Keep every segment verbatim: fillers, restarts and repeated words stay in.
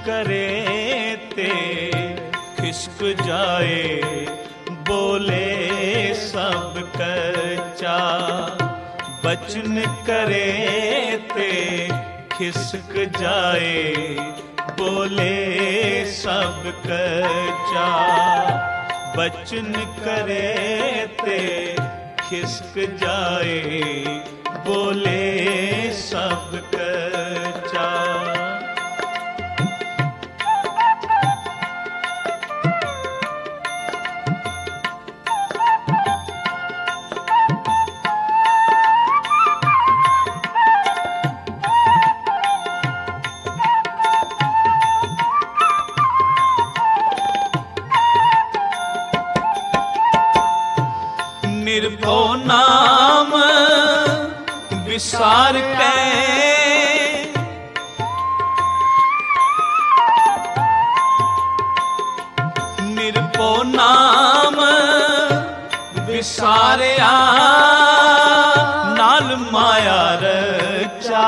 करे ते खिसक जाए, बोले सब कच्चा। बचन करे ते खिसक जाए, बोले सब कच्चा। बचन करे ते खिसक जाए, बोले सब कच्चा। निर्भो नाम विसार के, निर्भो नाम विसारिया, नाल माया रचा।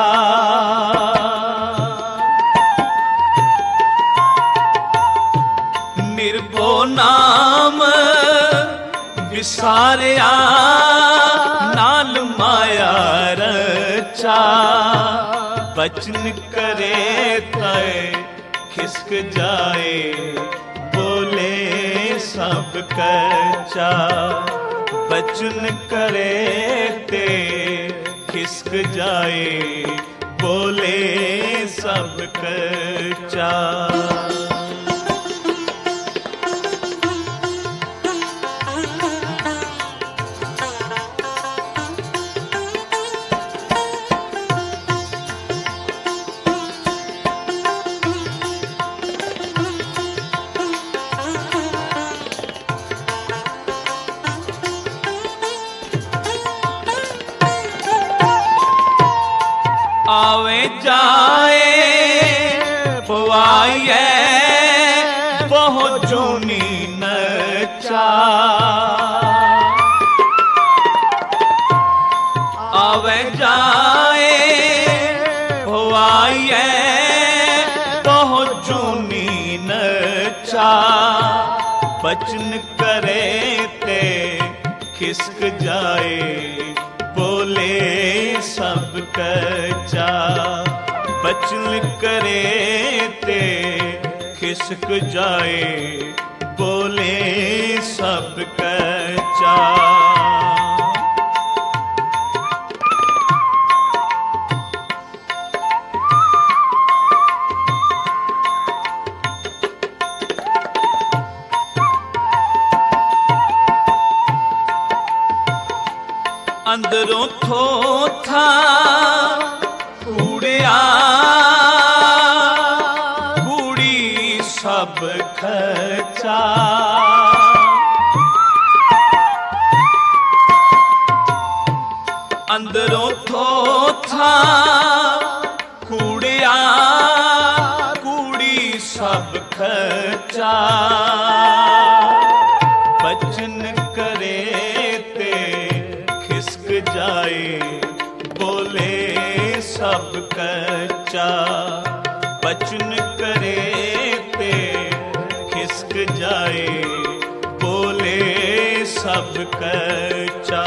निर्भो नाम विसारिया, नाल माया रचा। बचन करे तय खिसक जाए, बोले सब कच्चा। बचन करे ते खिसक जाए, बोले सब कच्चा। आवे जाए पुआइए, बहुत जूनी नचा। आवे जाए पुआइए, बहुत जूनी नचा। बचन करे ते खिसक जाए, बोले सब कच्चा। बचन करे ते खिसक जाए, बोले सब कच्चा। अंदरों थोथा कूड़िया, कूड़ी सब खचा। अंदरों थोथा कूड़िया, कूड़ी सब खचा। बचन करे ते खिसक जाए, बोले सब कच्चा। बचन करे ते खिसक जाए, बोले सब कच्चा।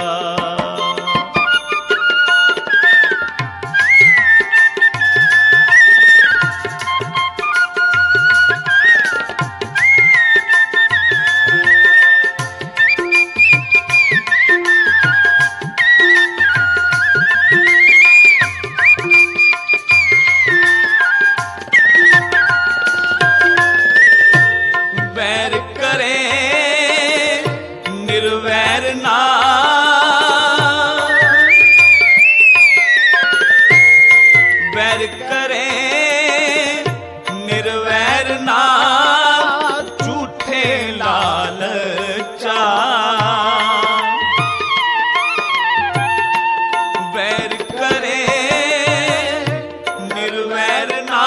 वैर करे निर्वैर ना झूठे लालचा। वैर करे निर्वैर ना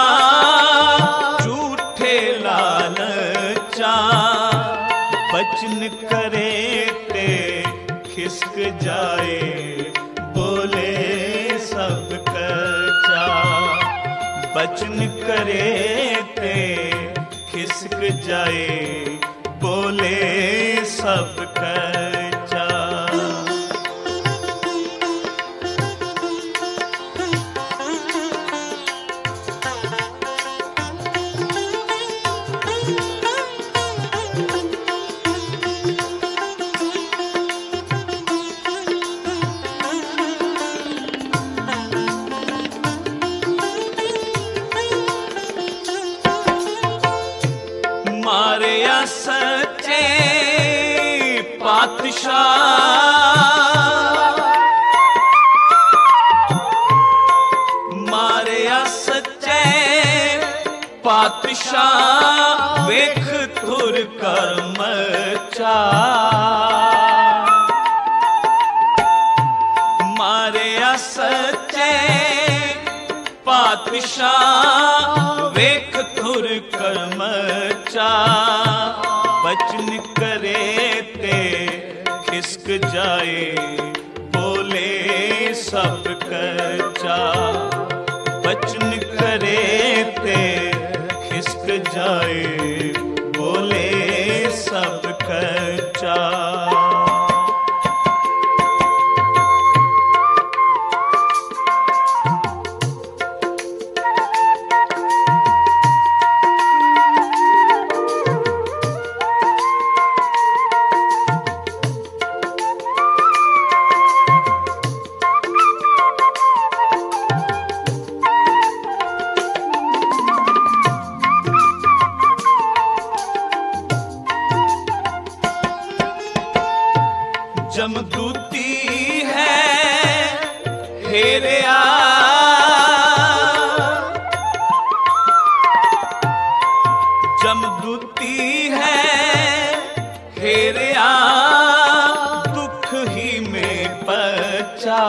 झूठे लालचा। बचन करे ते खिसक जाए बोले सब कच्चा। बचन करे ते खिसक जाए बोले सब कच्चा। मारे या सच्चे पातशाह, मारे या सच्चे पातशाह वेख तुर कर्म चा। मारे या सच्चे पातशाह वेख तुर कर्म चा। बचन करे ते खिसक जाए बोले सब कच्चा। बचन करे ते खिसक जाए बोले सब कच्चा। जमदूती है हेरिया, जमदूती है हेरिया दुख ही में बचा।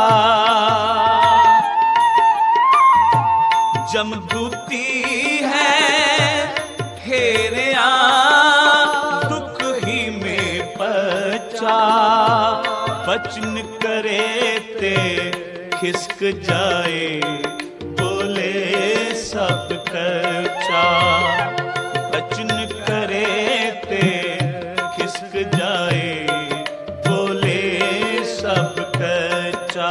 जमदूती है हेरिया दुख ही में बचा। बचन करे ते खिसक जाए बोले सब कच्चा। बचन करे ते खिसक जाए बोले सब कच्चा।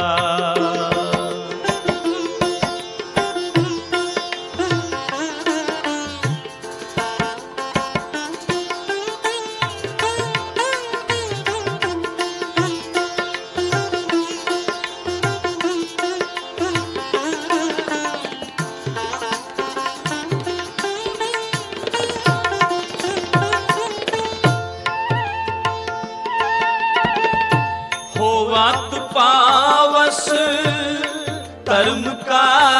होवत पावस धर्म का,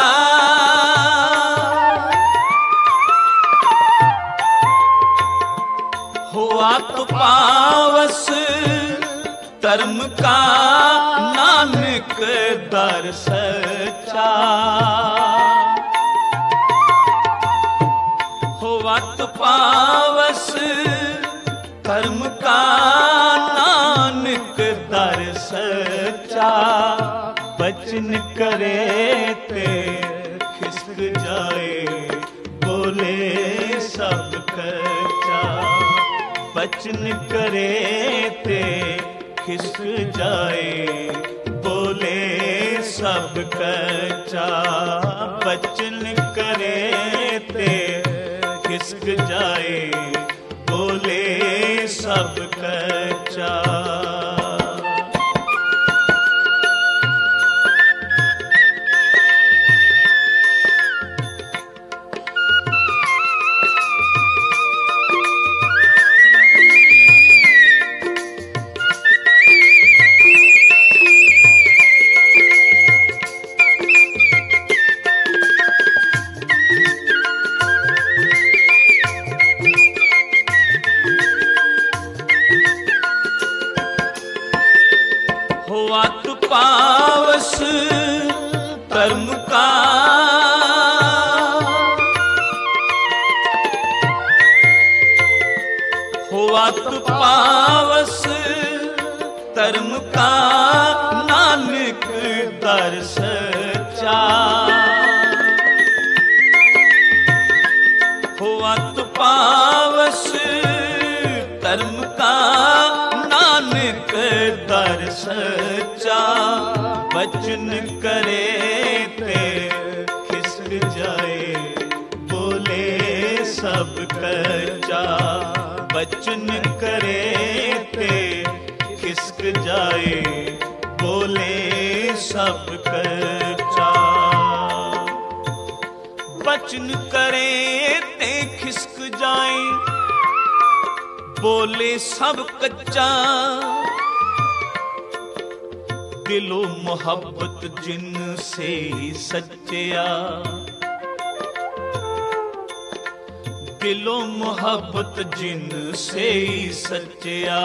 होवत पावस धर्म का नानक दर सच्चा। होवत पावस धर्म का नानक दर सच्चा। बचन करे ते खिसक जाए बोले सब कच्चा। बचन करे ते खिसक जाए बोले सब कच्चा। बचन करे ते खिसक जाए बोले सब कच्चा। होवत पावस धर्म का, होवत पावस धर्म का नानक दर सच्चा। होवत पावस पावस धर्म का नानक दर सच्चा। बचन करे ते खिसक जाए बोले सब कच्चा। बचन करे ते खिसक जाए बोले सब कच्चा। बचन करे ते खिसक जाए बोले सब कच्चा। दिलो मोहब्बत जिन से सच्चिया। दिलो मोहब्बत जिन से सच्चिया।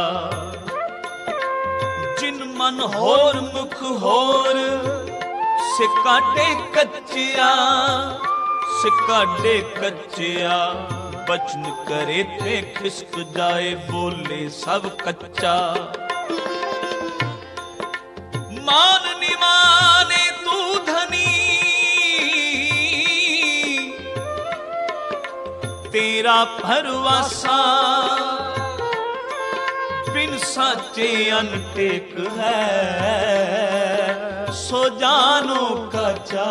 जिन मन होर मुख होर सिकाटे कच्चिया। सिकाटे कच्चिया। बचन करे ते खिसक जाए बोले सब कच्चा। मान निमाने तू धनी तेरा भरवासा। बिन साचे अनटेक है सो जानो काचा।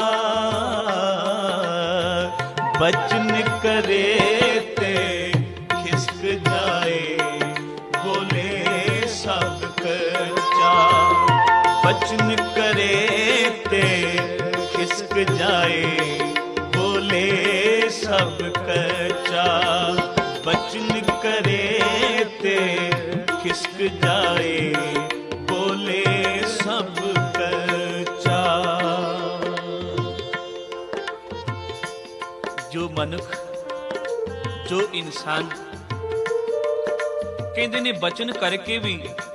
बचन करे ते खिसक जाए बोले सब कच्चा। बचन करे ते खिसक जाए बोले सब कच्चा। बचन करे ते खिसक जाए बोले सब कच्चा। जो मनुख जो इंसान कहते ने बचन करके भी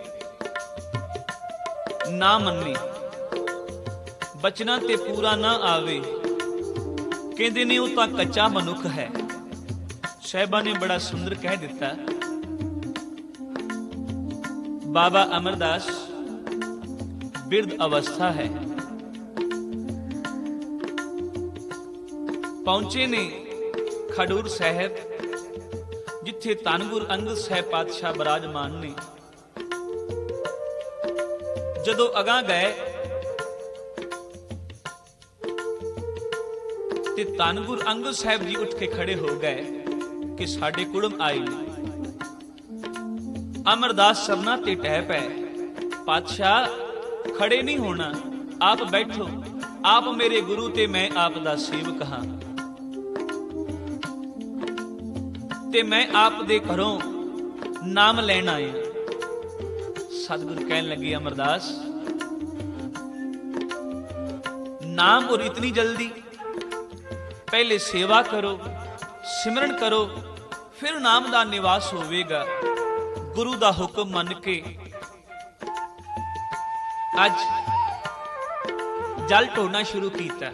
ना मन्ने बचना ते पूरा ना आवे कहते ने वो तो कच्चा मनुख है। साहिबा ने बड़ा सुंदर कह दिता। बाबा अमरदास बिरध अवस्था है। पहुंचे ने खडूर साहब जिथे धन गुरु अंगद साहब पातशाह बराजमान ने। जदों अगां गए ते धन गुरु अंगद साहब जी उठ के खड़े हो गए कि साडे कुड़म आई ने। अमरदास सबना ते टह पै। पातशाह खड़े नहीं होना, आप बैठो। आप मेरे गुरु ते मैं आप दा सेवक हां ते मैं आप दे घरों नाम लैण आया। सतगुरु कहन लगे अमरदास नाम और इतनी जल्दी? पहले सेवा करो, सिमरन करो, फिर नाम दा निवास होवेगा। गुरु दा हुक्म मन के अज जल ढोना शुरू किया।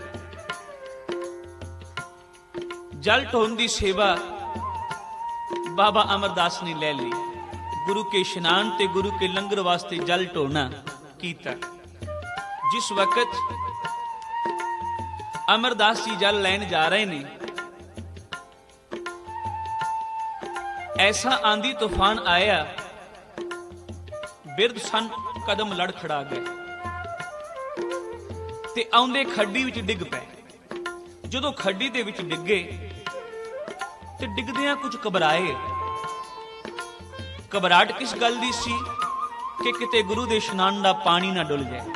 जल ढोन की सेवा बाबा अमरदास ने ले ली। गुरु के इशनान ते गुरु के लंगर वास्ते जल ढोना किया। जिस वक्त अमरदास जी जल लैन जा रहे ने, ऐसा आंधी तूफान आया, बिरध सन कदम लड़ खड़ा गए ते आउंदे खड्डी विच डिग पए। जदों खड्डी दे विच डिगे ते डिगदियां कुछ घबराए। घबराहट किस गल दी सी कि किते गुरु दे इशनान दा पानी ना डुल जाए।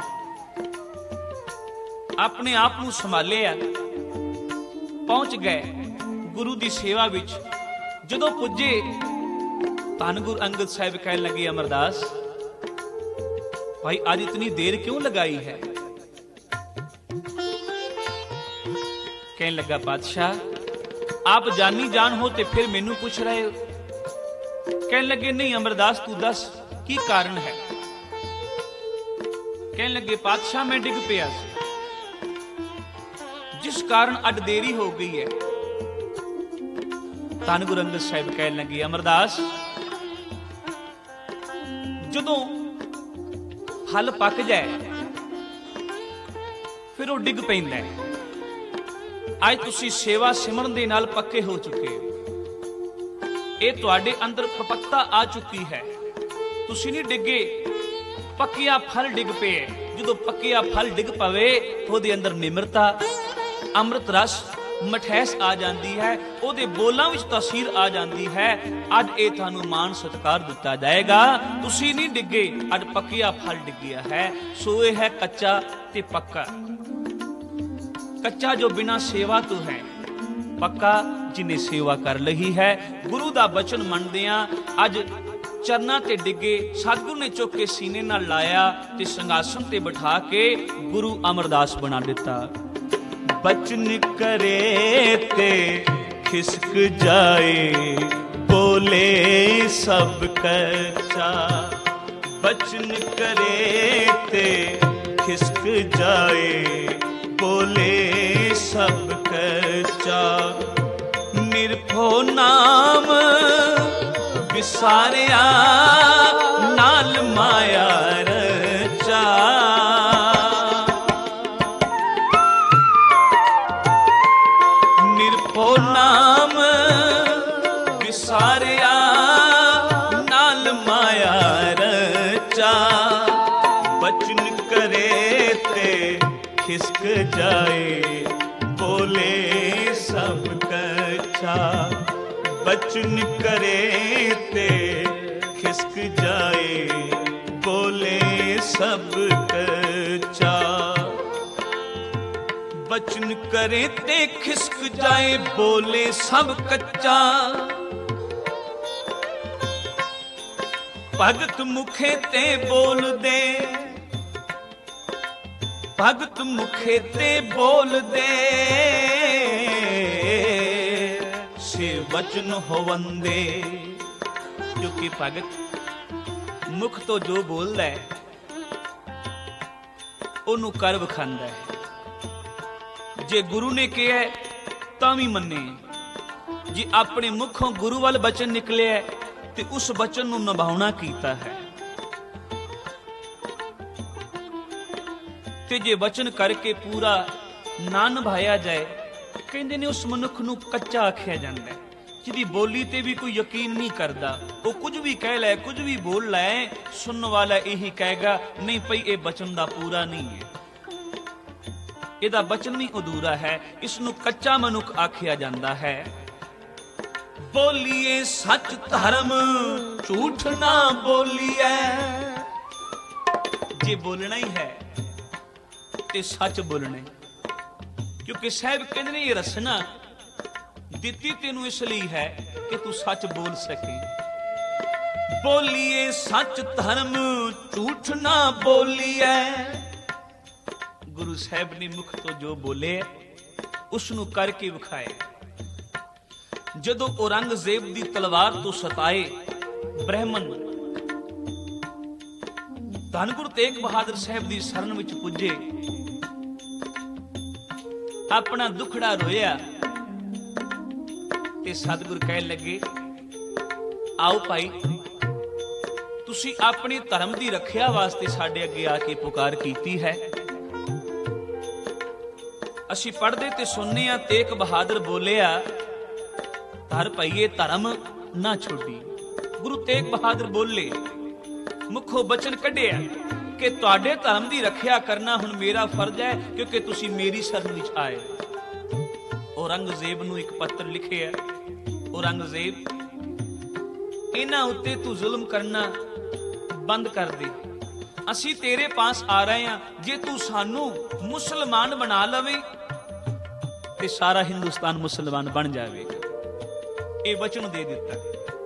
अपने आप नूं संभालिया, पहुंच गए गुरु दी सेवा विच। जदों पुजे धन गुरु अंगद साहिब कहन लगे अमरदास भाई आज इतनी देर क्यों लगाई है? कहने लगा बादशाह आप जानी जान हो ते फिर मैनू पूछ रहे हो। कहने लगे नहीं अमरदास तू दस की कारण है? कहने लगे पातशाह मैं डिग पिया जिस कारण अड देरी हो गई है। धन गुरु अंगद साहिब कहने लगे अमरदास जदों हल पक जाए फिर वो डिग पैंदा है। अज तुसी सेवा सिमरन दे नाल पक्के हो चुके हो, ਇਹ ਤੁਹਾਡੇ ਅੰਦਰ ਪਪੱਤਾ ਆ ਚੁੱਕੀ ਹੈ, ਤੁਸੀਂ ਨਹੀਂ ਡਿੱਗੇ, ਪੱਕਿਆ ਫਲ ਡਿੱਗ ਪਏ। ਜਦੋਂ ਪੱਕਿਆ ਫਲ ਡਿੱਗ ਪਵੇ ਉਹਦੇ ਅੰਦਰ ਨਿਮਰਤਾ, ਅੰਮ੍ਰਿਤ ਰਸ, ਮਠੈਸ ਆ ਜਾਂਦੀ ਹੈ, ਉਹਦੇ ਬੋਲਾਂ ਵਿੱਚ ਤਾਸੀਰ ਆ ਜਾਂਦੀ ਹੈ। ਅੱਜ ਇਹ ਤੁਹਾਨੂੰ ਮਾਣ ਸਤਿਕਾਰ ਦਿੱਤਾ ਜਾਏਗਾ, ਤੁਸੀਂ ਨਹੀਂ ਡਿੱਗੇ, ਅੱਜ ਪੱਕਿਆ ਫਲ ਡਿੱਗਿਆ ਹੈ। ਸੋ ਇਹ ਹੈ ਕੱਚਾ ਤੇ ਪੱਕਾ। ਕੱਚਾ ਜੋ ਬਿਨਾਂ ਸੇਵਾ ਤੋਂ ਹੈ, ਪੱਕਾ ਜਿਨੇ ਸੇਵਾ ਕਰ ਲਈ ਹੈ। ਗੁਰੂ ਦਾ ਬਚਨ ਮੰਨਦਿਆਂ ਅੱਜ ਚਰਨਾਂ ਤੇ ਡਿੱਗੇ, ਸਤਿਗੁਰੂ ਨੇ ਚੁੱਕ ਕੇ ਸੀਨੇ ਨਾਲ ਲਾਇਆ ਤੇ ਸਿੰਘਾਸਨ ਤੇ ਬਿਠਾ ਕੇ ਗੁਰੂ ਅਮਰਦਾਸ ਬਣਾ ਦਿੱਤਾ। ਬਚਨ ਕਰੇ ਤੇ ਖਿਸਕ ਜਾਏ, ਬੋਲੇ ਸਭ ਕੱਚਾ। ਬਚਨ ਕਰੇ ਤੇ ਖਿਸਕ ਜਾਏ, ਬੋਲੇ ਸਭ ਕੱਚਾ। ਨਿਰਭਉ ਨਾਮ ਵਿਸਾਰਿਆ, ਨਾਲ ਮਾਇਆ ਰਚਾ। ਨਿਰਭਉ ਨਾਮ ਵਿਸਾਰਿਆ, ਨਾਲ ਮਾਇਆ ਰਚਾ। ਬਚਨ ਕਰੇ ਤੇ ਖਿਸਕ ਜਾਏ, ਬੋਲੇ ਸਭ ਕੱਚਾ। ਬਚਨ ਕਰੇ ਤੇ ਖਿਸਕ ਜਾਏ, ਬੋਲੇ ਸਭ ਕੱਚਾ। ਬਚਨ ਕਰੇ ਤੇ ਖਿਸਕ ਜਾਏ, ਬੋਲੇ ਸਭ ਕੱਚਾ। ਭਗਤ ਮੁਖੇ ਤੇ ਬੋਲਦੇ, ਭਗਤ ਮੁਖੇ ਤੇ ਬੋਲਦੇ, ਸੇ ਵਚਨ ਹੋਵੰਦੇ। ਕਿਉਂਕਿ ਭਗਤ ਮੁਖ ਤੋਂ ਜੋ ਬੋਲਦਾ ਹੈ ਉਹਨੂੰ ਕਰ ਵਿਖਾਂਦਾ ਹੈ। ਜੇ ਗੁਰੂ ਨੇ ਕਿਹਾ ਤਾਂ ਵੀ ਮੰਨੇ, ਜੇ ਆਪਣੇ ਮੁਖੋਂ ਗੁਰੂ ਵੱਲ ਬਚਨ ਨਿਕਲਿਆ ਤੇ ਉਸ ਬਚਨ ਨੂੰ ਨਿਭਾਉਣਾ ਕੀਤਾ ਹੈ। ਤੇ ਜੇ ਵਚਨ ਕਰਕੇ ਪੂਰਾ ਨਾ ਨਿਭਾਇਆ ਜਾਏ, ਕਹਿੰਦੇ ਨੇ ਉਸ ਮਨੁੱਖ ਨੂੰ ਕੱਚਾ ਆਖਿਆ ਜਾਂਦਾ ਹੈ, ਜਿਹਦੀ ਬੋਲੀ ਤੇ ਵੀ ਕੋਈ ਯਕੀਨ ਨਹੀਂ ਕਰਦਾ। ਉਹ ਕੁਝ ਵੀ ਕਹਿ ਲੈ, ਕੁਝ ਵੀ ਬੋਲ ਲੈ, ਸੁਣਨ ਵਾਲਾ ਇਹੀ ਕਹੇਗਾ ਨਹੀਂ ਭਈ ਇਹ ਬਚਨ ਦਾ ਪੂਰਾ ਨਹੀਂ ਹੈ, ਇਹਦਾ ਬਚਨ ਵੀ ਅਧੂਰਾ ਹੈ। ਇਸ ਨੂੰ ਕੱਚਾ ਮਨੁੱਖ ਆਖਿਆ ਜਾਂਦਾ ਹੈ। ਬੋਲੀਏ ਸੱਚ ਧਰਮ, ਝੂਠ ਨਾ ਬੋਲੀਏ। ਜੇ ਬੋਲਣਾ ਹੀ ਹੈ ਤੇ ਸੱਚ ਬੋਲਣਾ, ਕਿਉਂਕਿ ਸਾਹਿਬ ਕਹਿੰਦੇ ਨੇ ਇਹ ਰਸਨਾ ਦਿੱਤੀ ਤੈਨੂੰ ਇਸ ਲਈ ਹੈ ਕਿ ਤੂੰ ਸੱਚ ਬੋਲ ਸਕੇ। ਬੋਲੀਏ ਸੱਚ ਧਰਮ, ਝੂਠ ਨਾ ਬੋਲੀਏ। ਗੁਰੂ ਸਾਹਿਬ ਨੇ ਮੁਖ ਤੋਂ ਜੋ ਬੋਲੇ ਉਸ ਨੂੰ ਕਰਕੇ ਵਿਖਾਏ। ਜਦੋਂ ਔਰੰਗਜ਼ੇਬ ਦੀ ਤਲਵਾਰ ਤੋਂ ਸਤਾਏ ਬ੍ਰਾਹਮਣ ਧੰਨ ਗੁਰੂ ਤੇਗ ਬਹਾਦਰ ਸਾਹਿਬ ਦੀ ਸ਼ਰਨ ਵਿੱਚ ਪੁੱਜੇ, ਆਪਣਾ ਦੁਖੜਾ ਰੋਇਆ ਤੇ ਸਤਿਗੁਰ ਕਹਿਣ ਲੱਗੇ, ਆਓ ਭਾਈ, ਤੁਸੀਂ ਆਪਣੇ ਧਰਮ ਦੀ ਰੱਖਿਆ ਵਾਸਤੇ ਸਾਡੇ ਅੱਗੇ ਆ ਕੇ ਪੁਕਾਰ ਕੀਤੀ ਹੈ। ਅਸੀਂ ਪੜ੍ਹਦੇ ਤੇ ਸੁਣਨੇ ਆ, ਤੇਗ ਬਹਾਦਰ ਬੋਲਿਆ, ਧਰ ਪਈਏ ਧਰਮ ਨਾ ਛੋਡੀ। ਗੁਰੂ ਤੇਗ ਬਹਾਦਰ ਬੋਲੇ, ਮੁਖੋਂ ਬਚਨ ਕੱਢਿਆ ਕਿ ਤੁਹਾਡੇ ਧਰਮ ਦੀ ਰੱਖਿਆ ਕਰਨਾ ਹੁਣ ਮੇਰਾ ਫਰਜ਼ ਹੈ, ਕਿਉਂਕਿ ਤੁਸੀਂ ਮੇਰੀ ਸ਼ਰਨ ਵਿੱਚ ਆਏ। ਔਰੰਗਜ਼ੇਬ ਨੂੰ ਇੱਕ ਪੱਤਰ ਲਿਖਿਆ, ਔਰੰਗਜ਼ੇਬ, ਇਹਨਾਂ ਉੱਤੇ ਤੂੰ ਜ਼ੁਲਮ ਕਰਨਾ ਬੰਦ ਕਰ ਦੇ। ਅਸੀਂ ਤੇਰੇ ਪਾਸ ਆ ਰਹੇ ਹਾਂ, ਜੇ ਤੂੰ ਸਾਨੂੰ ਮੁਸਲਮਾਨ ਬਣਾ ਲਵੇਂ ਤੇ ਸਾਰਾ ਹਿੰਦੁਸਤਾਨ ਮੁਸਲਮਾਨ ਬਣ ਜਾਵੇਗਾ। ਇਹ ਵਚਨ ਦੇ ਦਿੱਤਾ।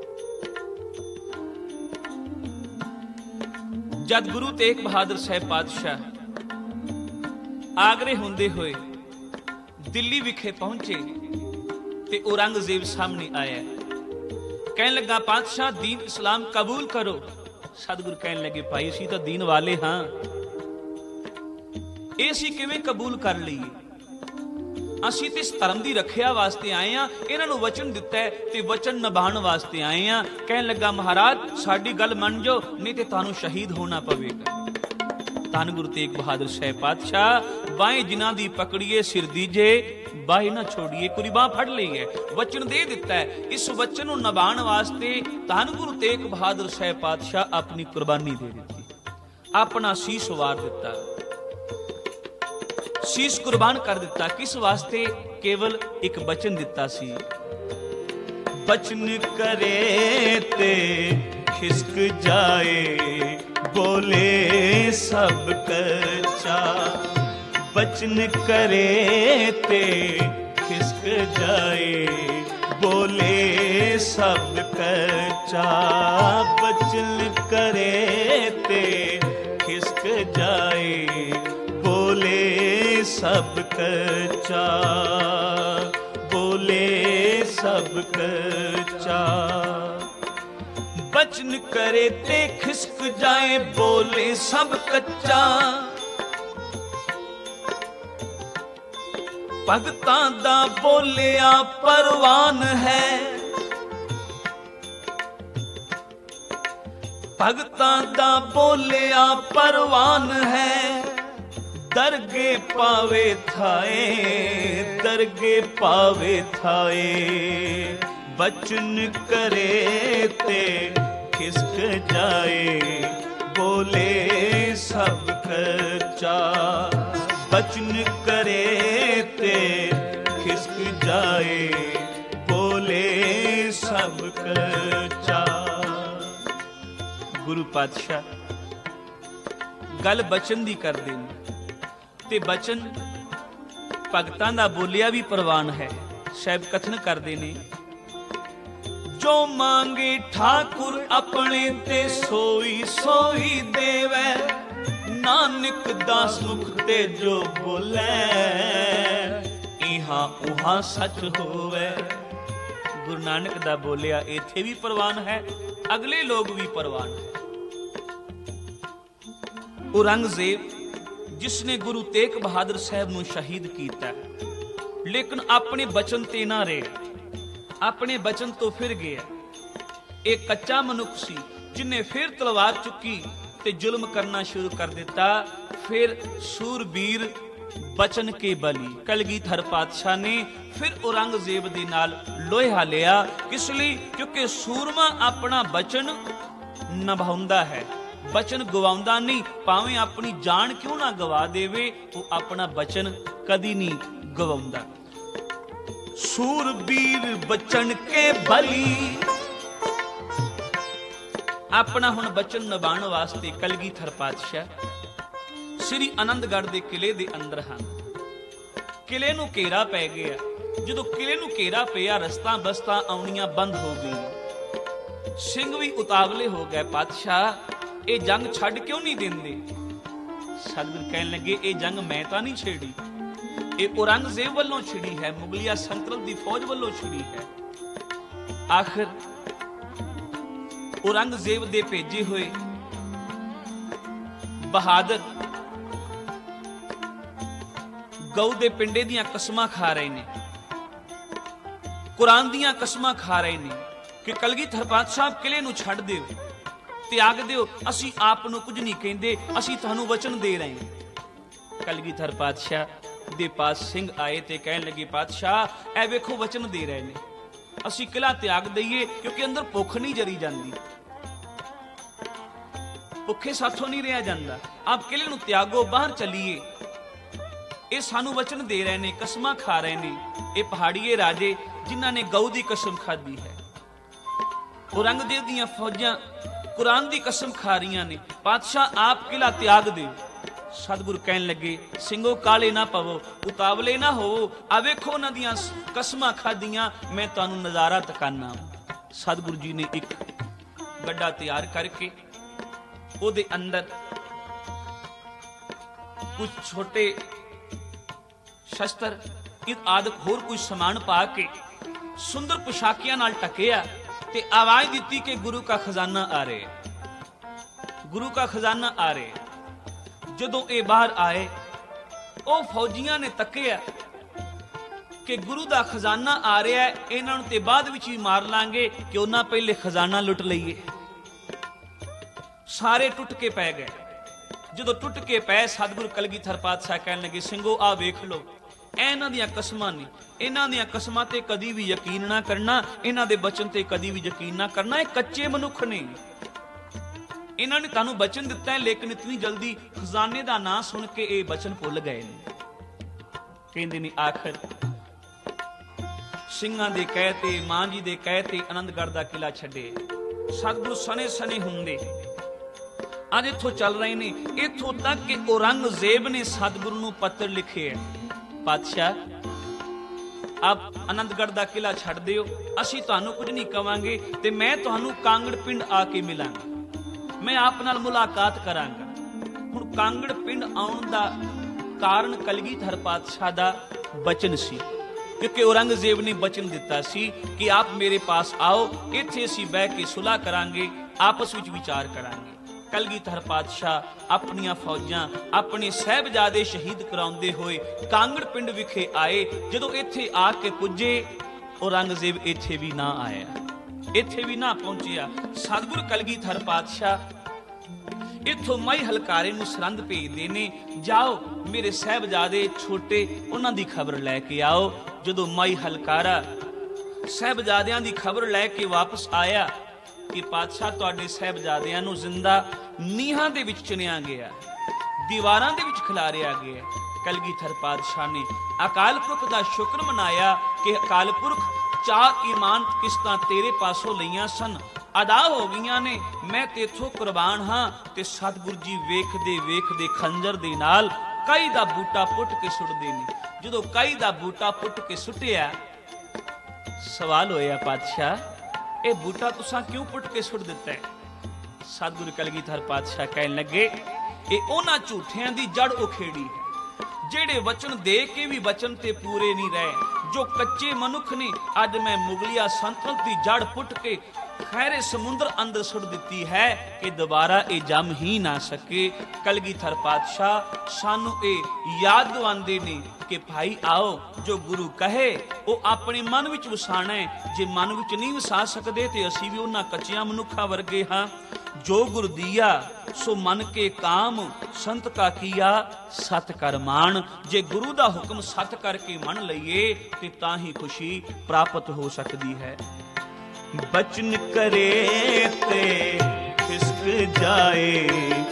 ਜਦ ਗੁਰੂ ਤੇਗ ਬਹਾਦਰ ਸਾਹਿਬ ਪਾਤਸ਼ਾਹ ਆਗਰੇ ਹੁੰਦੇ ਹੋਏ ਦਿੱਲੀ ਵਿਖੇ ਪਹੁੰਚੇ ਤੇ ਔਰੰਗਜ਼ੇਬ ਸਾਹਮਣੇ ਆਇਆ, ਕਹਿਣ ਲੱਗਾ, ਪਾਤਸ਼ਾਹ ਦੀਨ ਇਸਲਾਮ ਕਬੂਲ ਕਰੋ। ਸਤਿਗੁਰ ਕਹਿਣ ਲੱਗੇ, ਭਾਈ ਅਸੀਂ ਤਾਂ ਦੀਨ ਵਾਲੇ ਹਾਂ, ਇਹ ਅਸੀਂ ਕਿਵੇਂ ਕਬੂਲ ਕਰ ਲਈਏ? ਅਸੀਂ ਤੇ ਇਸ ਧਰਮ ਦੀ ਰੱਖਿਆ ਵਾਸਤੇ ਆਏ ਆ, ਇਹਨਾਂ ਨੂੰ ਵਚਨ ਦਿੱਤਾ ਹੈ ਤੇ ਵਚਨ ਨਿਭਾਉਣ ਵਾਸਤੇ ਆਏ ਆ। ਕਹਿਣ ਲੱਗਾ, ਮਹਾਰਾਜ ਸਾਡੀ ਗੱਲ ਮੰਨ ਜਾਓ, ਨਹੀਂ ਤੇ ਤੁਹਾਨੂੰ ਸ਼ਹੀਦ ਹੋਣਾ ਪਵੇਗਾ। ਧੰਨ ਗੁਰੂ ਤੇਗ ਬਹਾਦਰ ਸਾਹਿਬ ਪਾਤਸ਼ਾਹ, ਬਾਹੀਂ ਜਿਨ੍ਹਾਂ ਦੀ ਪਕੜੀਏ ਸਿਰ ਦੀਜੇ, ਬਾਹੀਂ ਨਾ ਛੋੜੀਏ। ਕੁਰੀ ਬਾਂਹ ਫੜ ਲਈ ਹੈ, ਵਚਨ ਦੇ ਦਿੱਤਾ ਹੈ। ਇਸ ਵਚਨ ਨੂੰ ਨਿਭਾਉਣ ਵਾਸਤੇ ਧੰਨ ਗੁਰੂ ਤੇਗ ਬਹਾਦਰ ਸਾਹਿਬ ਪਾਤਸ਼ਾਹ ਆਪਣੀ ਕੁਰਬਾਨੀ ਦੇ ਦਿੱਤੀ, ਆਪਣਾ ਸੀਸ ਵਾਰ ਦਿੱਤਾ, ਸੀਸ ਕੁਰਬਾਨ ਕਰ ਦਿੱਤਾ। ਕਿਸ ਵਾਸਤੇ? ਕੇਵਲ ਇੱਕ ਬਚਨ ਦਿੱਤਾ ਸੀ, ਬਚਨ ਕਰੇ ਤੇ ਖਿਸਕ ਜਾਏ, ਬੋਲੇ ਸਭ ਕੱਚਾ। ਬਚਨ ਕਰੇ ਤੇ ਖਿਸਕ ਜਾਏ, ਬੋਲੇ ਸਭ ਕੱਚਾ। ਬਚਨ ਕਰੇ ਤੇ ਖਿਸਕ ਜਾਏ, ਬੋਲੇ ਸਭ ਕੱਚਾ, ਬੋਲੇ ਸਭ ਕੱਚਾ। ਬਚਨ ਕਰੇ ਤੇ ਖਿਸਕ ਜਾਏ, ਬੋਲੇ ਸਭ ਕੱਚਾ। ਭਗਤਾਂ ਦਾ ਬੋਲਿਆ ਪਰਵਾਨ ਹੈ, ਭਗਤਾਂ ਦਾ ਬੋਲਿਆ ਪਰਵਾਨ ਹੈ। ਦਰਗੇ ਪਾਵੇ ਥਾਏ, ਦਰਗੇ ਪਾਵੇ ਥਾਏ। ਬਚਨ ਕਰੇ ਤੇ ਖਿਸਕ ਜਾਏ, ਬੋਲੇ ਸਭ ਕੱਚਾ। ਬਚਨ ਕਰੇ ਤੇ ਖਿਸਕ ਜਾਏ, ਬੋਲੇ ਸਭ ਕੱਚਾ। ਗੁਰੂ ਪਾਤਸ਼ਾਹ ਗੱਲ ਬਚਨ ਦੀ ਕਰਦੇ ਨੇ, ਤੇ ਬਚਨ ਭਗਤਾਂ ਦਾ ਬੋਲਿਆ ਵੀ ਪ੍ਰਵਾਨ ਹੈ। ਸਾਹਿਬ ਕਥਨ ਕਰਦੇ ਨੇ, ਜੋ ਮੰਗੇ ਠਾਕੁਰ ਆਪਣੇ ਤੇ ਸੋਈ ਸੋਈ ਦੇਵੈ। ਨਾਨਕ ਦਾਸ ਮੁਖ ਤੇ ਜੋ ਬੋਲੇ, ਇਹਾਂ ਉਹਾਂ ਸੱਚ ਹੋਵੇ। ਗੁਰੂ ਨਾਨਕ ਦਾ ਬੋਲਿਆ ਇੱਥੇ ਵੀ ਪ੍ਰਵਾਨ ਹੈ, ਅਗਲੇ ਲੋਕ ਵੀ ਪ੍ਰਵਾਨ ਹੈ। ਔਰੰਗਜ਼ੇਬ ਜਿਸਨੇ ਗੁਰੂ ਤੇਗ ਬਹਾਦਰ ਸਾਹਿਬ ਨੂੰ ਸ਼ਹੀਦ ਕੀਤਾ, ਲੇਕਿਨ ਆਪਣੇ ਬਚਨ ਤੇ ਨਾ ਰਿਹਾ, ਆਪਣੇ ਬਚਨ ਤੋਂ ਫਿਰ ਗਿਆ। ਇਹ ਕੱਚਾ ਮਨੁੱਖ ਸੀ ਜਿਨੇ ਫਿਰ ਤਲਵਾਰ ਚੁੱਕੀ ਤੇ ਜ਼ੁਲਮ ਕਰਨਾ ਸ਼ੁਰੂ ਕਰ ਦਿੱਤਾ। ਫਿਰ ਸੂਰਬੀਰ ਬਚਨ ਕੇ ਬਲੀ ਕਲਗੀਧਰ ਪਾਤਸ਼ਾਹ ਨੇ ਫਿਰ ਔਰੰਗਜ਼ੇਬ ਦੇ ਨਾਲ ਲੋਹਾ ਲਿਆ। ਕਿਸ ਲਈ? ਕਿਉਂਕਿ ਸੂਰਮਾ ਆਪਣਾ ਬਚਨ ਨਿਭਾਉਂਦਾ ਹੈ, ਬਚਨ ਗਵਾਉਂਦਾ ਨਹੀਂ। ਭਾਵੇਂ ਆਪਣੀ ਜਾਨ ਕਿਉਂ ਨਾ ਗਵਾ ਦੇਵੇ, ਉਹ ਆਪਣਾ ਬਚਨ ਕਦੀ ਨਹੀਂ ਗਵਾਉਂਦਾ। ਸੂਰਬੀਰ ਬਚਨ ਕੇ ਬਲੀ, ਆਪਣਾ ਹੁਣ ਬਚਨ ਨਿਭਾਉਣ ਵਾਸਤੇ ਕਲਗੀਧਰ ਪਾਤਸ਼ਾਹ ਸ੍ਰੀ ਆਨੰਦਗੜ੍ਹ ਦੇ ਕਿਲੇ ਦੇ ਅੰਦਰ ਹਨ। ਕਿਲੇ ਨੂੰ ਘੇਰਾ ਪੈ ਗਿਆ। ਜਦੋਂ ਕਿਲੇ ਨੂੰ ਘੇਰਾ ਪਿਆ, ਰਸਤਾਂ ਬਸਤਾਂ ਆਉਣੀਆਂ ਬੰਦ ਹੋ ਗਈਆਂ। ਸਿੰਘ ਵੀ ਉਤਾਵਲੇ ਹੋ ਗਏ, ਪਾਤਸ਼ਾਹ ਇਹ ਜੰਗ ਛੱਡ ਕਿਉਂ ਨਹੀਂ ਦਿੰਦੇ? ਸਤਿਗੁਰ ਕਹਿਣ ਲੱਗੇ, ਇਹ ਜੰਗ ਮੈਂ ਤਾਂ ਨਹੀਂ ਛੇੜੀ, ਇਹ ਔਰੰਗਜ਼ੇਬ ਵੱਲੋਂ ਛਿੜੀ ਹੈ, ਮੁਗਲਿਆ ਸੰਤਲਤ ਦੀ ਫੌਜ ਵੱਲੋਂ ਛਿੜੀ ਹੈ। ਆਖਿਰ ਔਰੰਗਜ਼ੇਬ ਦੇ ਭੇਜੇ ਹੋਏ ਬਹਾਦਰ ਗਊ ਦੇ ਪਿੰਡੇ ਦੀਆਂ ਕਸਮਾਂ ਖਾ ਰਹੇ ਨੇ, ਕੁਰਾਨ ਦੀਆਂ ਕਸਮਾਂ ਖਾ ਰਹੇ ਨੇ ਕਿ ਕਲਗੀਧਰ ਪਾਤਸ਼ਾਹ ਕਿਲੇ ਨੂੰ ਛੱਡ ਦਿਓ, ਤਿਆਗ ਦਿਓ, ਅਸੀਂ ਆਪ ਨੂੰ ਕੁਝ ਨਹੀਂ ਕਹਿੰਦੇ, ਅਸੀਂ ਤੁਹਾਨੂੰ ਵਚਨ ਦੇ ਰਹੇ ਹਾਂ। ਕਲਗੀਧਰ ਪਾਤਸ਼ਾਹ ਦੇ ਪਾਸ ਸਿੰਘ ਆਏ ਤੇ ਕਹਿਣ ਲੱਗੇ, ਪਾਤਸ਼ਾਹ ਇਹ ਵੇਖੋ ਵਚਨ ਦੇ ਰਹੇ ਨੇ, ਅਸੀਂ ਕਿਲਾ ਤਿਆਗ ਦਈਏ ਕਿਉਂਕਿ ਅੰਦਰ ਭੁੱਖ ਨਹੀਂ ਜਰੀ ਜਾਂਦੀ, ਭੁੱਖੇ ਸਾਥੋਂ ਨਹੀਂ ਰਿਹਾ ਜਾਂਦਾ, ਆਪ ਕਿਲੇ ਨੂੰ ਤਿਆਗੋ, ਬਾਹਰ ਚੱਲੀਏ। ਇਹ ਸਾਨੂੰ ਵਚਨ ਦੇ ਰਹੇ ਨੇ, ਕਸਮਾਂ ਖਾ ਰਹੇ ਨੇ। ਇਹ ਪਹਾੜੀਏ ਰਾਜੇ ਜਿਨ੍ਹਾਂ ਨੇ ਗਊ ਦੀ ਕਸਮ ਖਾਧੀ ਹੈ, ਔਰੰਗਜ਼ੇਬ ਦੀਆਂ ਫੌਜਾਂ ਕੁਰਾਨ ਦੀ ਕਸਮ ਖਾ ਰਹੀਆਂ ਨੇ। ਪਾਤਸ਼ਾਹ ਆਪ ਕਿਲਾ ਤਿਆਗ ਦਿਓ। ਸਤਿਗੁਰ ਕਹਿਣ ਲੱਗੇ, ਸਿੰਘੋ ਕਾਲੇ ਨਾ ਪਵੋ, ਉਤਾਵਲੇ ਨਾ ਹੋਵੋ, ਆ ਵੇਖੋ ਉਹਨਾਂ ਦੀਆਂ ਕਸਮਾਂ ਖਾਧੀਆਂ, ਮੈਂ ਤੁਹਾਨੂੰ ਨਜ਼ਾਰਾ ਤਕਾਨਾ। ਸਤਿਗੁਰ ਜੀ ਨੇ ਇੱਕ ਗੱਡਾ ਤਿਆਰ ਕਰਕੇ ਉਹਦੇ ਅੰਦਰ ਕੁਝ ਛੋਟੇ ਸ਼ਸਤਰ ਆਦਿ ਹੋਰ ਕੁਝ ਸਮਾਨ ਪਾ ਕੇ ਸੁੰਦਰ ਪੁਸ਼ਾਕਿਆਂ ਨਾਲ ਢਕਿਆ ਤੇ ਆਵਾਜ਼ ਦਿੱਤੀ ਕਿ ਗੁਰੂ ਕਾ ਖਜ਼ਾਨਾ ਆ ਰਿਹਾ, ਗੁਰੂ ਕਾ ਖਜ਼ਾਨਾ ਆ ਰਿਹਾ। ਜਦੋਂ ਇਹ ਬਾਹਰ ਆਏ, ਉਹ ਫੌਜੀਆਂ ਨੇ ਤੱਕਿਆ ਕਿ ਗੁਰੂ ਦਾ ਖਜ਼ਾਨਾ ਆ ਰਿਹਾ ਹੈ, ਇਹਨਾਂ ਨੂੰ ਤੇ ਬਾਅਦ ਵਿੱਚ ਹੀ ਮਾਰ ਲਾਂਗੇ, ਕਿ ਉਹਨਾਂ ਪਹਿਲੇ ਖਜ਼ਾਨਾ ਲੁੱਟ ਲਈਏ। ਸਾਰੇ ਟੁੱਟ ਕੇ ਪੈ ਗਏ। ਜਦੋਂ ਟੁੱਟ ਕੇ ਪਏ ਸਤਿਗੁਰ ਕਲਗੀਧਰ ਪਾਤਸ਼ਾਹ ਕਹਿਣ ਲੱਗੇ, ਸਿੰਘੋ ਆ ਵੇਖ ਲਓ, ਇਹਨਾਂ ਦੀਆਂ ਕਸਮਾਂ ਨੇ, ਇਹਨਾਂ ਦੀਆਂ ਕਸਮਾਂ ਤੇ ਕਦੀ ਵੀ ਯਕੀਨ ਨਾ ਕਰਨਾ, ਇਹਨਾਂ ਦੇ ਬਚਨ ਤੇ ਕਦੀ ਵੀ ਯਕੀਨ ਨਾ ਕਰਨਾ। ਇਹ ਕੱਚੇ ਮਨੁੱਖ ਨੇ, ਇਹਨਾਂ ਨੇ ਤੁਹਾਨੂੰ ਬਚਨ ਦਿੱਤਾ ਹੈ, ਲੇਕਿਨ ਇਤਨੀ ਜਲਦੀ ਖਜ਼ਾਨੇ ਦਾ ਨਾਂ ਸੁਣ ਕੇ ਇਹ ਬਚਨ ਭੁੱਲ ਗਏ ਨੇ। ਕਹਿੰਦੇ ਨੇ ਆਖਰ ਸਿੰਘਾਂ ਦੇ ਕਹਿ ਤੇ, ਮਾਂ ਜੀ ਦੇ ਕਹਿ ਤੇ ਆਨੰਦਗੜ੍ਹ ਦਾ ਕਿਲਾ ਛੱਡੇ। ਸਤਿਗੁਰੂ ਸਣੇ ਸਣੇ ਹੁੰਦੇ ਅੱਜ ਇੱਥੋਂ ਚੱਲ ਰਹੇ ਨੇ, ਇੱਥੋਂ ਤੱਕ ਕਿ ਔਰੰਗਜ਼ੇਬ ਨੇ ਸਤਿਗੁਰੂ ਨੂੰ ਪੱਤਰ ਲਿਖੇ ਹੈ, ਪਾਤਸ਼ਾਹ ਆਪ ਆਨੰਦਗੜ੍ਹ ਦਾ ਕਿਲਾ ਛੱਡ ਦਿਓ, ਅਸੀਂ ਤੁਹਾਨੂੰ ਕੁਝ ਨਹੀਂ ਕਵਾਂਗੇ ਤੇ ਮੈਂ ਤੁਹਾਨੂੰ ਕਾਂਗੜ ਪਿੰਡ ਆ ਕੇ ਮਿਲਾਂਗਾ, ਮੈਂ ਆਪ ਨਾਲ ਮੁਲਾਕਾਤ ਕਰਾਂਗਾ। ਹੁਣ ਕਾਂਗੜ ਪਿੰਡ ਆਉਣ ਦਾ ਕਾਰਨ ਕਲਗੀਧਰ ਪਾਤਸ਼ਾਹ ਦਾ ਬਚਨ ਸੀ, ਕਿਉਂਕਿ ਔਰੰਗਜ਼ੇਬ ਨੇ ਬਚਨ ਦਿੱਤਾ ਸੀ ਕਿ ਆਪ ਮੇਰੇ ਪਾਸ ਆਓ, ਇੱਥੇ ਅਸੀਂ ਬਹਿ ਕੇ ਸੁਲਾਹ ਕਰਾਂਗੇ, ਆਪਸ ਵਿੱਚ ਵਿਚਾਰ ਕਰਾਂਗੇ। ਕਲਗੀਧਰ ਪਾਤਸ਼ਾਹ ਆਪਣੀਆਂ ਫੌਜਾਂ, ਆਪਣੇ ਸਾਹਿਬਜ਼ਾਦੇ ਸ਼ਹੀਦ ਕਰਾਉਂਦੇ ਹੋਏ ਕਾਂਗੜ ਪਿੰਡ ਵਿਖੇ ਆਏ। ਜਦੋਂ ਇੱਥੇ ਆ ਕੇ ਪੁੱਜੇ, ਔਰੰਗਜ਼ੇਬ ਇੱਥੇ ਵੀ ਨਾ ਆਇਆ, ਇੱਥੇ ਵੀ ਨਾ ਪਹੁੰਚਿਆ। ਸਤਿਗੁਰ ਕਲਗੀਧਰ ਪਾਤਸ਼ਾਹ ਇੱਥੋਂ ਮਾਈ ਹਲਕਾਰੇ ਨੂੰ ਸਰੰਦ ਭੇਜਦੇ ਨੇ, ਜਾਓ ਮੇਰੇ ਸਾਹਿਬਜ਼ਾਦੇ ਛੋਟੇ, ਉਹਨਾਂ ਦੀ ਖਬਰ ਲੈ ਕੇ ਆਓ। ਜਦੋਂ ਮਾਈ ਹਲਕਾਰਾ ਸਾਹਿਬਜ਼ਾਦਿਆਂ ਦੀ ਖਬਰ ਲੈ ਕੇ ਵਾਪਸ ਆਇਆ ਕਿ ਪਾਤਸ਼ਾਹ ਤੁਹਾਡੇ ਸਾਹਿਬਜ਼ਾਦਿਆਂ ਨੂੰ ਜ਼ਿੰਦਾ ਨੀਹਾਂ ਦੇ ਵਿੱਚ ਚਿਣਿਆ ਗਿਆ, ਦੀਵਾਰਾਂ ਦੇ ਵਿੱਚ ਖਿਲਾਰਿਆ ਗਿਆ। ਕਲਗੀਧਰ ਪਾਤਸ਼ਾਹ ਨੇ ਅਕਾਲ ਪੁਰਖ ਦਾ ਸ਼ੁਕਰ ਮਨਾਇਆ ਕਿ ਅਕਾਲ ਪੁਰਖ ਚਾਰ ਈਮਾਨ ਕਿਸ਼ਤਾਂ ਤੇਰੇ ਪਾਸੋਂ ਲਈਆਂ ਸਨ, ਅਦਾ ਹੋ ਗਈਆਂ ਨੇ, ਮੈਂ ਤੇਥੋਂ ਕੁਰਬਾਨ ਹਾਂ। ਤੇ ਸਤਿਗੁਰੂ ਜੀ ਵੇਖਦੇ ਵੇਖਦੇ ਖੰਜਰ ਦੇ ਨਾਲ ਕਈ ਦਾ ਬੂਟਾ ਪੁੱਟ ਕੇ ਸੁੱਟਦੇ ਨੇ। ਜਦੋਂ ਕਈ ਦਾ ਬੂਟਾ ਪੁੱਟ ਕੇ ਸੁੱਟਿਆ, ਸਵਾਲ ਹੋਇਆ, ਪਾਤਸ਼ਾਹ ਇਹ ਬੂਟਾ ਤੁਸਾਂ ਕਿਉਂ ਪੁੱਟ ਕੇ ਸੁੱਟ ਦਿੱਤਾ ਹੈ? ਸਤਿਗੁਰੂ ਕਲਗੀਧਰ ਪਾਤਸ਼ਾਹ ਕਹਿਣ ਲੱਗੇ, ਇਹ ਉਹਨਾਂ ਝੂਠਿਆਂ ਦੀ ਜੜ ਉਖੇੜੀ ਹੈ, ਜਿਹੜੇ ਵਚਨ ਦੇ ਕੇ ਵੀ ਵਚਨ ਤੇ ਪੂਰੇ ਨਹੀਂ ਰਹੇ, ਜੋ ਕੱਚੇ ਮਨੁੱਖ ਨੇ। ਅੱਜ ਮੈਂ ਮੁਗਲਿਆ ਸੰਤਲਤ ਦੀ ਜੜ ਪੁੱਟ ਕੇ ਖੈਰੇ ਸਮੁੰਦਰ ਅੰਦਰ ਸੁੱਟ ਦਿੱਤੀ ਹੈ ਕਿ ਦੁਬਾਰਾ ਇਹ ਜੰਮ ਹੀ ਨਾ ਸਕੇ। ਕਲਗੀਧਰ ਪਾਤਸ਼ਾਹ ਸਾਨੂੰ ਇਹ ਯਾਦ ਦਿਵਾਉਂਦੇ ਨੇ ਕਿ ਭਾਈ ਆਓ, ਜੋ ਗੁਰੂ ਕਹੇ ਉਹ ਆਪਣੇ ਮਨ ਵਿੱਚ ਵਸਾਣਾ ਹੈ। ਜੇ ਮਨ ਵਿੱਚ ਨਹੀਂ ਵਸਾ ਸਕਦੇ ਤੇ ਅਸੀਂ ਵੀ ਉਹਨਾਂ ਕੱਚਿਆਂ ਮਨੁੱਖਾਂ ਵਰਗੇ ਹਾਂ। ਜੋ ਗੁਰ ਦੀਆ ਸੋ ਮਨ ਕੇ ਕਾਮ, ਸੰਤ ਕਾ ਕੀਆ ਸਤ ਕਰ ਮਾਣ। ਜੇ ਗੁਰੂ ਦਾ ਹੁਕਮ ਸਤ ਕਰਕੇ ਮੰਨ ਲਈਏ ਤੇ ਤਾਂ ਹੀ ਖੁਸ਼ੀ ਪ੍ਰਾਪਤ ਹੋ ਸਕਦੀ ਹੈ। ਬਚਨ ਕਰੇ ਤੇ ਖਿਸਕ ਜਾਏ,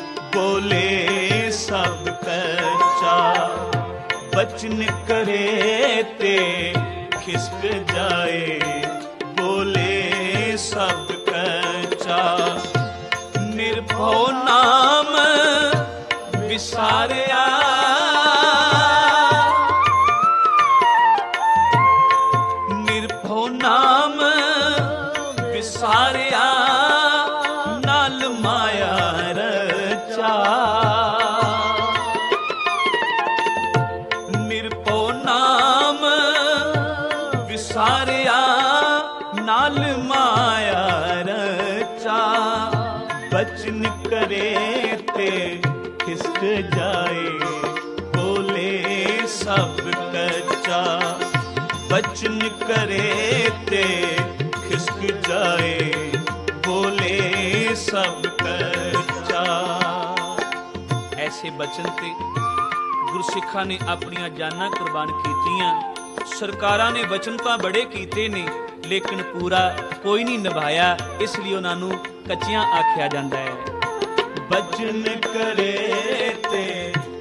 ਬੋਲੇ ਸਭ ਕੱਚਾ। ਬਚਨ ਕਰੇ ਤੇ ਖਿਸਕ ਜਾਏ, ਬੋਲੇ ਸਭ ਕੱਚਾ। ਨਿਰਭਉ ਨਾਮ ਵਿਸਾਰਿਆ, ਨਿਰਭਉ ਨਾਮ ਵਿਸਾਰਿਆ, ਨਾਲ ਮਾਇਆ ਰਚਾ। ਨਿਰਭਉ ਨਾਮ ਵਿਸਾਰਿਆ, ਨਾਲ ਮਾਇਆ ਰਚਾ। ਬਚਨ ਕਰੇ ਤੇ ਖਿਸਕ ਜਾਏ, ਬੋਲੇ ਸਭ ਕੱਚਾ। ਬਚਨ ਕਰੇ ਤੇ ਖਿਸਕ ਜਾਏ, ਬੋਲੇ ਸਭ ਕੱਚਾ। ਐਸੇ ਬਚਨ ਤੇ ਗੁਰਸਿੱਖਾਂ ਨੇ ਆਪਣੀਆਂ ਜਾਨਾਂ ਕੁਰਬਾਨ ਕੀਤੀਆਂ। ਸਰਕਾਰਾਂ ਨੇ ਬਚਨ ਤਾਂ ਬੜੇ ਕੀਤੇ ਨੇ, ਲੇਕਿਨ ਪੂਰਾ ਕੋਈ ਨਹੀਂ ਨਿਭਾਇਆ, ਇਸ ਲਈ ਉਹਨਾਂ ਨੂੰ ਕੱਚੀਆਂ ਆਖਿਆ ਜਾਂਦਾ ਹੈ। ਬਚਨ ਕਰੇ ਤੇ